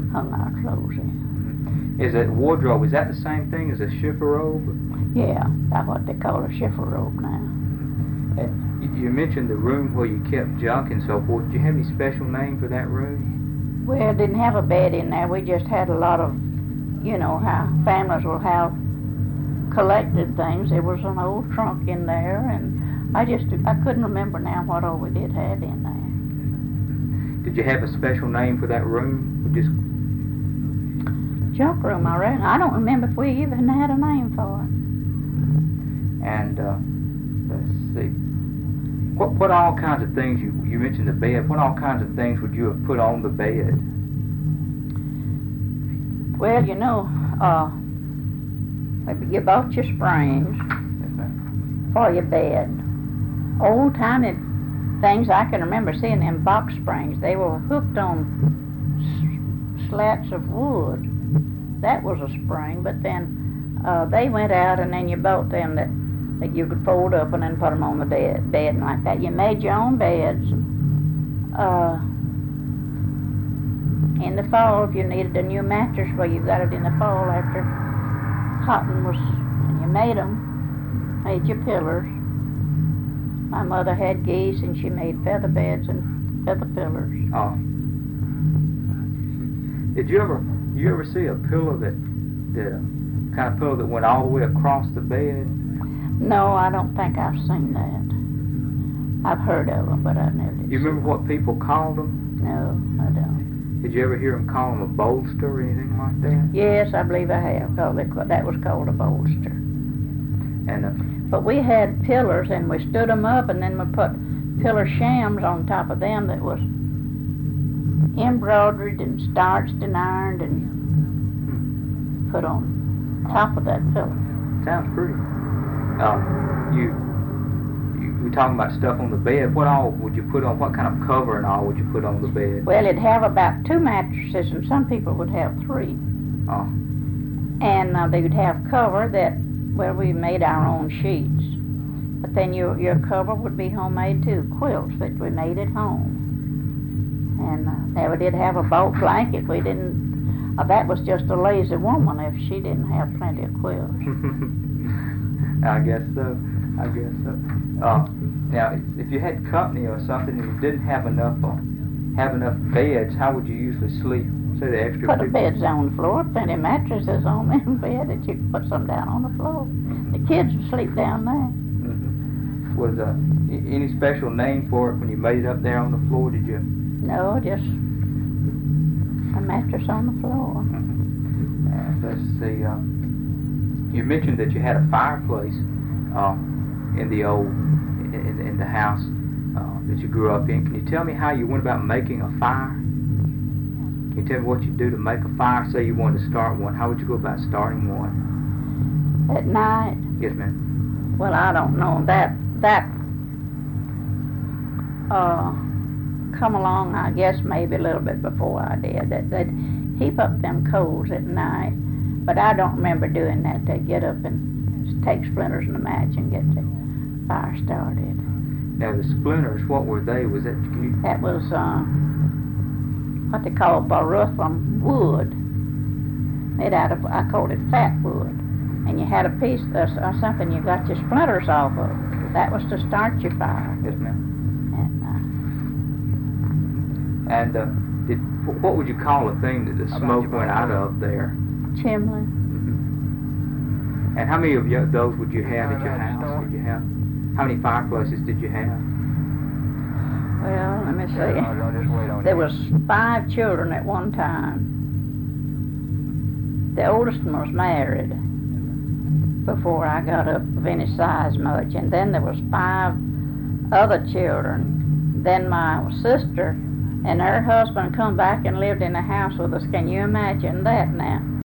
hung our clothes in. Is that wardrobe, is that the same thing as a chifforobe? Yeah, that's what they call a chifforobe now. You mentioned the room where you kept junk and so forth. Did you have any special name for that room? Well, didn't have a bed in there. We just had a lot of, you know, how families will have collected things. There was an old trunk in there, and I couldn't remember now what all we did have in there. Did you have a special name for that room? Or just junk room, I reckon. I don't remember if we even had a name for it. And let's see. What all kinds of things, you mentioned the bed, what all kinds of things would you have put on the bed? Well, you know, you bought your springs for your bed. Old-timey things, I can remember seeing them box springs. They were hooked on slats of wood. That was a spring, but then they went out, and then you bought them that you could fold up and then put them on the bed and like that. You made your own beds. In the fall, if you needed a new mattress, well, you got it in the fall after cotton was, and you made your pillars. My mother had geese, and she made feather beds and feather pillars. Oh. Did you ever see a pillow that kind of pillow that went all the way across the bed? No, I don't think I've seen that. I've heard of them, but I've never seen them. You remember what people called them? No, I don't. Did you ever hear them call them a bolster or anything like that? Yes, I believe I have. That was called a bolster. And but we had pillars, and we stood them up, and then we put pillar shams on top of them that was embroidered and starched and ironed and put on top of that pillar. Sounds pretty. You were talking about stuff on the bed. What all would you put on? What kind of cover and all would you put on the bed? Well, it'd have about 2 mattresses, and some people would have 3. Oh. And they would have cover that, well, we made our own sheets. But then your cover would be homemade too, quilts that we made at home. And we did have a bulk blanket. We didn't. That was just a lazy woman if she didn't have plenty of quilts. I guess so. Now, if you had company or something and you didn't have enough beds, how would you usually sleep? Say the extra. Put the beds on the floor. Plenty of mattresses on them bed that you could put some down on the floor. The kids would sleep down there. Was any special name for it when you made it up there on the floor? Did you? No, just a mattress on the floor. Let's see. You mentioned that you had a fireplace in the house that you grew up in. Can you tell me how you went about making a fire? Can you tell me what you do to make a fire? Say you wanted to start one. How would you go about starting one? At night? Yes, ma'am. Well, I don't know. That come along, I guess, maybe a little bit before I did. They'd heap up them coals at night, but I don't remember doing that. They'd get up and take splinters and a match and get the fire started. Now, the splinters, what were they? Was that? That was what they call baruthum wood, made out of, I called it fat wood. And you had a piece or something you got your splinters off of. That was to start your fire. Yes, ma'am. And what would you call a thing that the smoke went out of there? Chimney. And how many of those would you have at your house? Did you have? How many fireplaces did you have? Well, let me see. There was 5 children at one time. The oldest one was married before I got up of any size much, and then there was 5 other children. Then my sister and her husband come back and lived in the house with us. Can you imagine that now?